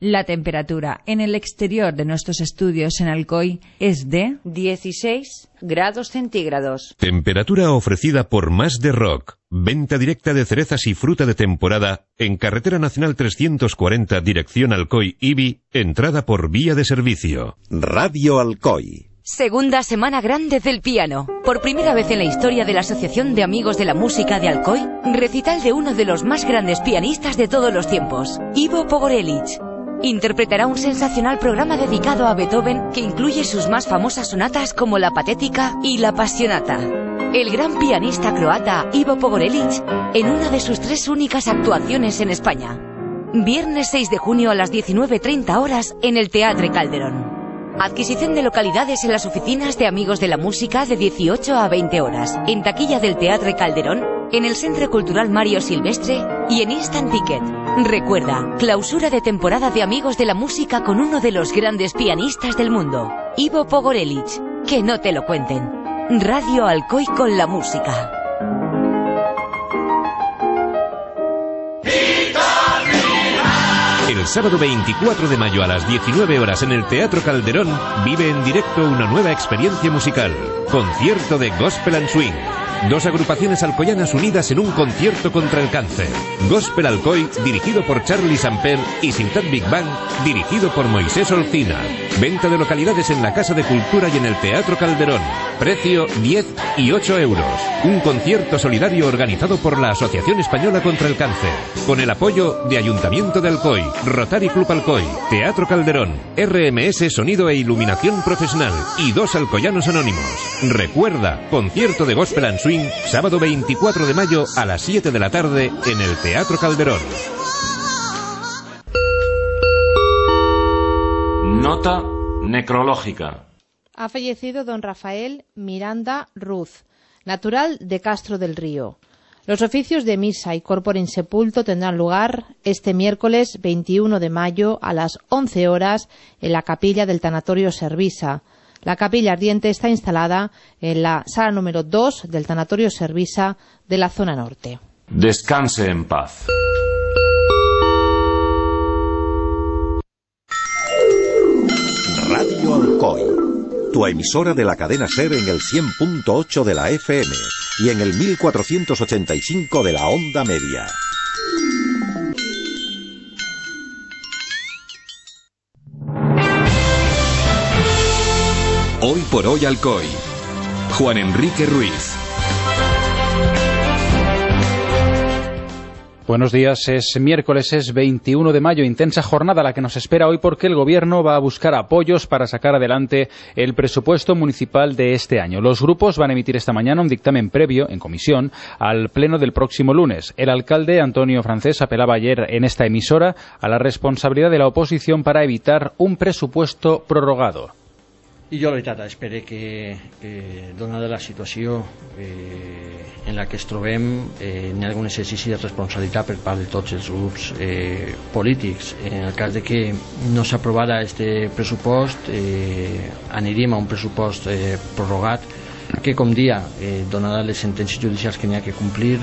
La temperatura en el exterior de nuestros estudios en Alcoy es de 16 grados centígrados. Temperatura ofrecida por Más de Rock. Venta directa de cerezas y fruta de temporada en Carretera Nacional 340, dirección Alcoy-Ibi, entrada por vía de servicio. Radio Alcoy. Segunda semana grande del piano. Por primera vez en la historia de la Asociación de Amigos de la Música de Alcoy, recital de uno de los más grandes pianistas de todos los tiempos, Ivo Pogorelic. Interpretará un sensacional programa dedicado a Beethoven que incluye sus más famosas sonatas como la Patética y la Passionata. El gran pianista croata Ivo Pogorelic en una de sus 3 únicas actuaciones en España. Viernes 6 de junio a las 19:30 horas en el Teatre Calderón. Adquisición de localidades en las oficinas de Amigos de la Música de 18 a 20 horas, en taquilla del Teatre Calderón, en el Centro Cultural Mario Silvestre y en Instant Ticket. Recuerda, clausura de temporada de Amigos de la Música con uno de los grandes pianistas del mundo, Ivo Pogorelic. Que no te lo cuenten. Radio Alcoy con la música. El sábado 24 de mayo a las 19 horas en el Teatro Calderón vive en directo una nueva experiencia musical. Concierto de Gospel and Swing. 2 agrupaciones alcoyanas unidas en un concierto contra el cáncer. Gospel Alcoy, dirigido por Charlie Samper, y Ciutat Big Bang, dirigido por Moisés Olcina. Venta de localidades en la Casa de Cultura y en el Teatro Calderón. Precio 10 y 8 euros. Un concierto solidario organizado por la Asociación Española contra el Cáncer, con el apoyo de Ayuntamiento de Alcoy, Rotary Club Alcoy, Teatro Calderón, RMS Sonido e Iluminación Profesional y 2 alcoyanos anónimos. Recuerda, concierto de Gospel and Swing, sábado 24 de mayo a las 7 de la tarde en el Teatro Calderón. Nota necrológica. Ha fallecido don Rafael Miranda Ruz, natural de Castro del Río. Los oficios de misa y corpore insepulto tendrán lugar este miércoles 21 de mayo a las 11 horas en la capilla del Tanatorio Servisa. La capilla ardiente está instalada en la sala número 2 del Tanatorio Servisa de la zona norte. Descanse en paz. Radio Alcoy, tu emisora de la cadena SER en el 100.8 de la FM y en el 1485 de la onda media. Hoy por hoy Alcoy. Juan Enrique Ruiz. Buenos días, es miércoles, es 21 de mayo, intensa jornada la que nos espera hoy porque el Gobierno va a buscar apoyos para sacar adelante el presupuesto municipal de este año. Los grupos van a emitir esta mañana un dictamen previo, en comisión, al pleno del próximo lunes. El alcalde, Antonio Francés, apelaba ayer en esta emisora a la responsabilidad de la oposición para evitar un presupuesto prorrogado. I jo, la veritat, espero que donada la situació en la que ens trobem, hi ha algun exercici de responsabilitat per part de tots els grups polítics. En el cas de que no s'aprovara este pressupost, aniríem a un pressupost prorrogat que, com dia, donada les sentències judicials que n'hi ha que complir,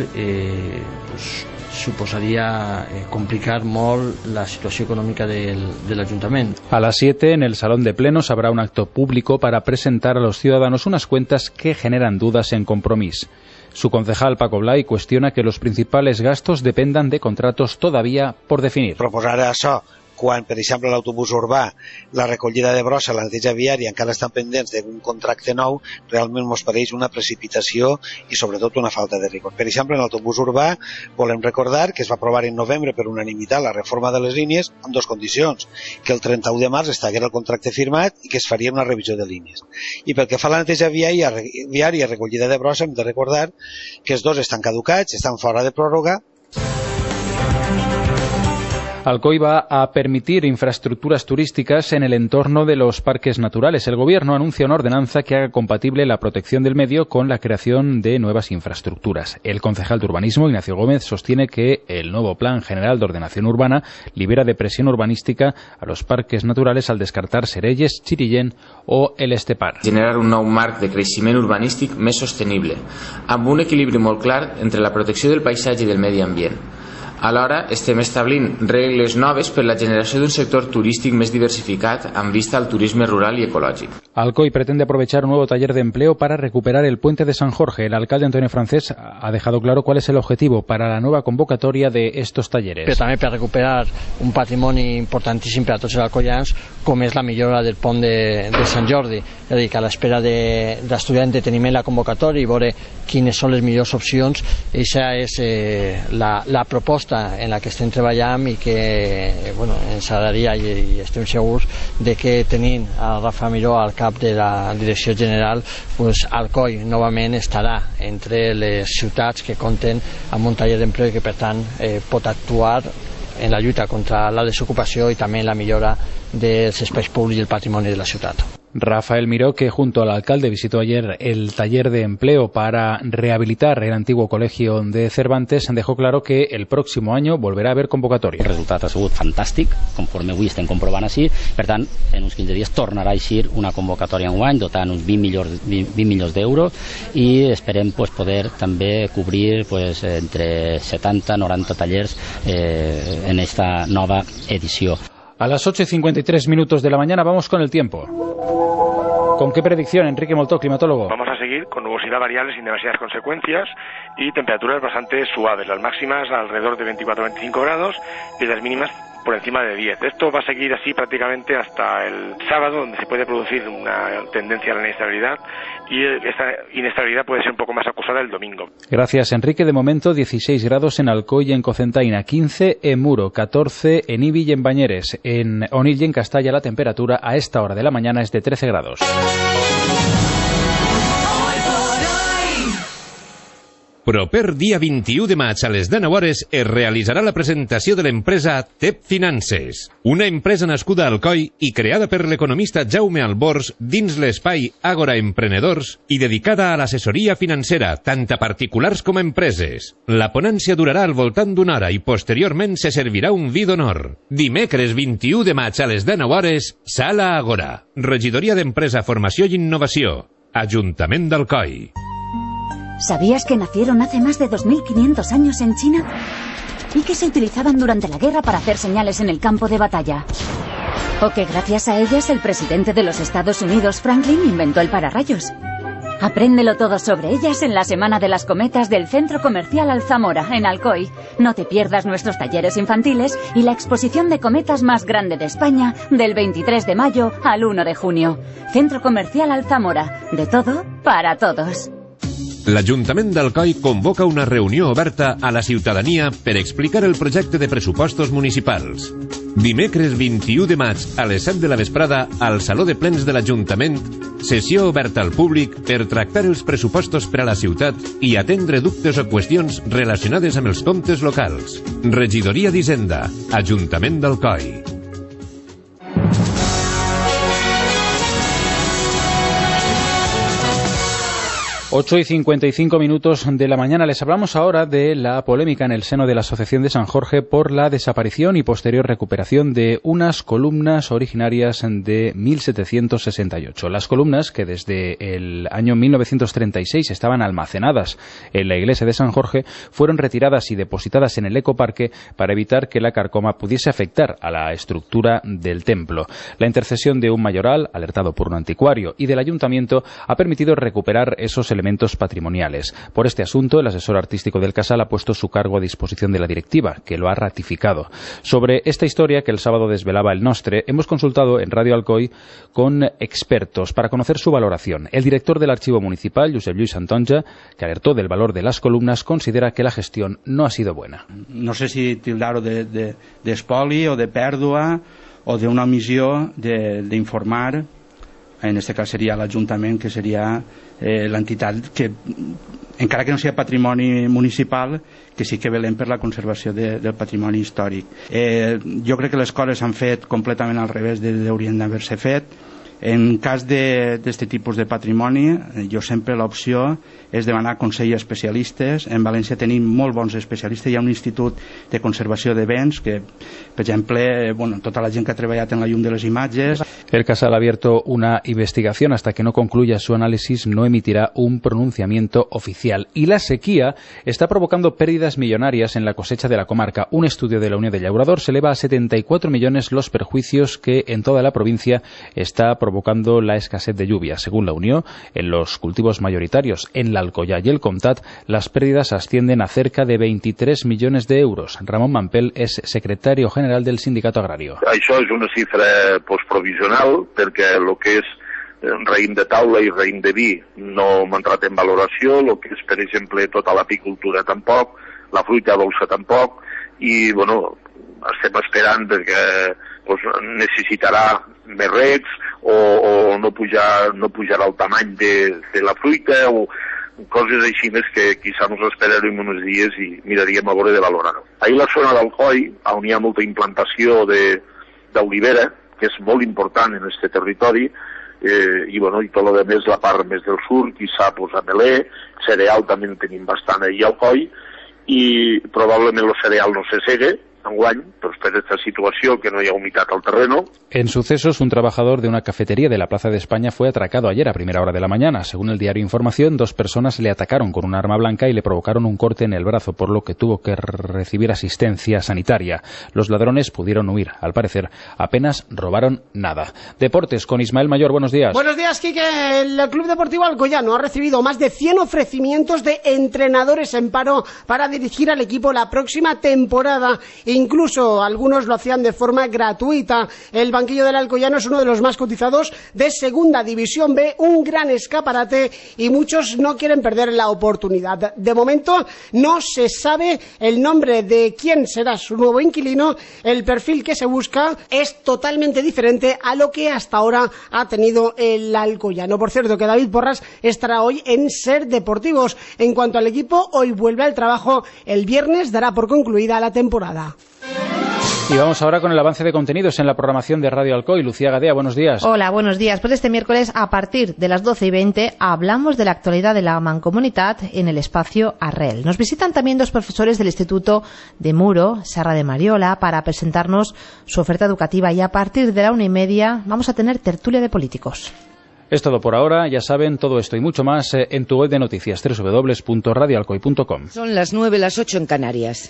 suposaría complicar molt la situació econòmica del Ayuntament. A las 7, en el Salón de Plenos, habrá un acto público para presentar a los ciudadanos unas cuentas que generan dudas en Compromís. Su concejal, Paco Blay, cuestiona que los principales gastos dependan de contratos todavía por definir. Proposar això quan, per exemple, l'autobús urbà, la recollida de brossa, la neteja viària, encara estan pendents d'un contracte nou, realment ens pareix una precipitació i sobretot una falta de rigor. Per exemple, en l'autobús urbà volem recordar que es va aprovar en novembre per unanimitat la reforma de les línies amb 2 condicions, que el 31 de març estaguera el contracte firmat i que es faria una revisió de línies. I pel que fa a la neteja viària i recollida de brossa, hem de recordar que els 2 estan caducats, estan fora de pròrroga. Alcoy va a permitir infraestructuras turísticas en el entorno de los parques naturales. El Gobierno anuncia una ordenanza que haga compatible la protección del medio con la creación de nuevas infraestructuras. El concejal de Urbanismo, Ignacio Gómez, sostiene que el nuevo Plan General de Ordenación Urbana libera de presión urbanística a los parques naturales al descartar Serelles, Chirillén o el Estepar. Generar un nou marc de creixement urbanístic més sostenible, amb un equilibri molt clar entre la protecció del paisatge i del medi ambient. Alhora, estem establint regles noves per la generació d'un sector turístic més diversificat amb vista al turisme rural i ecològic. Alcoy pretende aprovechar un nuevo taller de empleo para recuperar el puente de San Jorge. El alcalde Antonio Francés ha dejado claro cuál es el objetivo para la nueva convocatoria de estos talleres. Però també per recuperar un patrimoni importantíssim per a tots els alcoians, com és la millora del pont de Sant Jordi. És a dir, que a l'espera d'estudiar en deteniment la convocatòria i veure quines són les millors opcions, aquesta és la proposta en la que estem treballant i que ens agradaria i estem segurs de que tenint a Rafa Miró al cap de la Direcció General, Alcoi novament estarà entre les ciutats que compten amb un taller d'empleo i que per tant pot actuar en la lluita contra la desocupació i també en la millora dels espais públics i el patrimoni de la ciutat. Rafael Miró, que junto al alcalde visitó ayer el taller de empleo para rehabilitar el antiguo colegio de Cervantes, dejó claro que el próximo año volverá a haver convocatoria. El resultat ha sigut fantàstic, conforme avui estem comprovant així. Per tant, en uns 15 dies tornarà a eixir una convocatòria enguany dotant uns 20 milions d'euros i esperem poder també cobrir entre 70 i 90 tallers en esta nova edició. A las 8:53 minutos de la mañana vamos con el tiempo. ¿Con qué predicción, Enrique Moltó, climatólogo? Vamos a seguir con nubosidad variable sin demasiadas consecuencias y temperaturas bastante suaves. Las máximas alrededor de 24-25 grados y las mínimas por encima de 10. Esto va a seguir así prácticamente hasta el sábado, donde se puede producir una tendencia a la inestabilidad y esta inestabilidad puede ser un poco más acusada el domingo. Gracias, Enrique. De momento 16 grados en Alcoy y en Cocentaina, 15 en Muro, 14 en Ibi y en Bañeres. En Onil y en Castalla la temperatura a esta hora de la mañana es de 13 grados. Proper dia 21 de maig a les 19 hores es realitzarà la presentació de l'empresa TEP Finances, una empresa nascuda a Alcoi i creada per l'economista Jaume Albors dins l'espai Àgora Emprenedors i dedicada a l'assessoria financera, tant a particulars com a empreses. La ponència durarà al voltant d'una hora i posteriorment se servirà un vi d'honor. Dimecres 21 de maig a les 19 hores, Sala Àgora, Regidoria d'Empresa, Formació i Innovació, Ajuntament d'Alcoi. ¿Sabías que nacieron hace más de 2500 años en China? ¿Y que se utilizaban durante la guerra para hacer señales en el campo de batalla? ¿O que gracias a ellas el presidente de los Estados Unidos, Franklin, inventó el pararrayos? Apréndelo todo sobre ellas en la Semana de las Cometas del Centro Comercial Alzamora, en Alcoy. No te pierdas nuestros talleres infantiles y la exposición de cometas más grande de España del 23 de mayo al 1 de junio. Centro Comercial Alzamora. De todo para todos. L'Ajuntament d'Alcoi convoca una reunió oberta a la ciutadania per explicar el projecte de pressupostos municipals. Dimecres 21 de maig a les 7 de la vesprada al Saló de Plens de l'Ajuntament, sessió oberta al públic per tractar els pressupostos per a la ciutat i atendre dubtes o qüestions relacionades amb els comptes locals. Regidoria d'Hisenda, Ajuntament d'Alcoi. 8:55 minutos de la mañana. Les hablamos ahora de la polémica en el seno de la Asociación de San Jorge por la desaparición y posterior recuperación de unas columnas originarias de 1768. Las columnas que desde el año 1936 estaban almacenadas en la iglesia de San Jorge fueron retiradas y depositadas en el ecoparque para evitar que la carcoma pudiese afectar a la estructura del templo. La intercesión de un mayoral, alertado por un anticuario, y del ayuntamiento ha permitido recuperar esos elementos patrimoniales. Por este asunto, el asesor artístico del Casal ha puesto su cargo a disposición de la directiva, que lo ha ratificado. Sobre esta historia que el sábado desvelaba el Nostre, hemos consultado en Radio Alcoy con expertos para conocer su valoración. El director del Archivo Municipal, Josep Lluís Santonja, que alertó del valor de las columnas, considera que la gestión no ha sido buena. No sé si tildar-ho d'espoli o de pèrdua o d'una omissió d'informar. En este cas seria l'Ajuntament, que seria l'entitat que, encara que no sigui patrimoni municipal, que sí que velem per la conservació del patrimoni històric. Jo crec que les coses s'han fet completament al revés d'haurien d'haver-se fet, En cas d'aquest tipus de patrimoni, jo sempre l'opció és demanar consell a especialistes. En València tenim molt bons especialistes. Hi ha un institut de conservació de béns que, per exemple, tota la gent que ha treballat en la llum de les imatges. El Casal ha abierto una investigación. Hasta que no concluya su análisis no emitirá un pronunciamiento oficial. Y la sequía está provocando pérdidas millonarias en la cosecha de la comarca. Un estudio de la Unión de Llauradors se eleva a 74 millones los perjuicios que en toda la provincia está provocando la escasez de lluvia. Según la Unión, en los cultivos mayoritarios, en la Alcoyà y el Comtat, las pérdidas ascienden a cerca de 23 millones de euros. Ramón Mampel es secretario general del Sindicato Agrario. Això és una xifra provisional, perquè el que és raïm de taula i raïm de vi no m'ha entrat en valoració, el que és, per exemple, tota l'apicultura tampoc, la fruita dolça tampoc, i, estem esperant perquè necessitarà més regs o no pujarà el tamany de la fruita o coses així més que quizá nos esperarem uns dies i miraríem a veure de valorar-ho. Ahir la zona d'Alcoi, on hi ha molta implantació d'olivera, que és molt important en aquest territori, i tot el més, la part més del sud, quizá ameler, cereal també en tenim bastant ahir al Alcoi, i probablement el cereal no se segue enguany, per esta situació que no hi ha humitat al terreno. En sucesos, un trabajador de una cafetería de la Plaza de España fue atracado ayer a primera hora de la mañana. Según el diario Información, 2 personas le atacaron con un arma blanca y le provocaron un corte en el brazo, por lo que tuvo que recibir asistencia sanitaria. Los ladrones pudieron huir. Al parecer, apenas robaron nada. Deportes con Ismael Mayor. Buenos días. Buenos días, Quique. El Club Deportivo Alcoyano ha recibido más de 100 ofrecimientos de entrenadores en paro para dirigir al equipo la próxima temporada. Incluso algunos lo hacían de forma gratuita. El banquillo del Alcoyano es uno de los más cotizados de Segunda División B, un gran escaparate y muchos no quieren perder la oportunidad. De momento no se sabe el nombre de quién será su nuevo inquilino. El perfil que se busca es totalmente diferente a lo que hasta ahora ha tenido el Alcoyano. Por cierto, que David Porras estará hoy en Ser Deportivos. En cuanto al equipo, hoy vuelve al trabajo. El viernes dará por concluida la temporada. Y vamos ahora con el avance de contenidos en la programación de Radio Alcoy. Lucía Gadea, buenos días. Hola, buenos días. Pues este miércoles, a partir de las 12:20, hablamos de la actualidad de la Mancomunitat en el espacio Arrel. Nos visitan también 2 profesores del Instituto de Muro, Serra de Mariola, para presentarnos su oferta educativa. Y a partir de la 1:30 vamos a tener tertulia de políticos. Es todo por ahora. Ya saben, todo esto y mucho más en tu web de noticias, www.radioalcoy.com. Son las 9, las 8 en Canarias.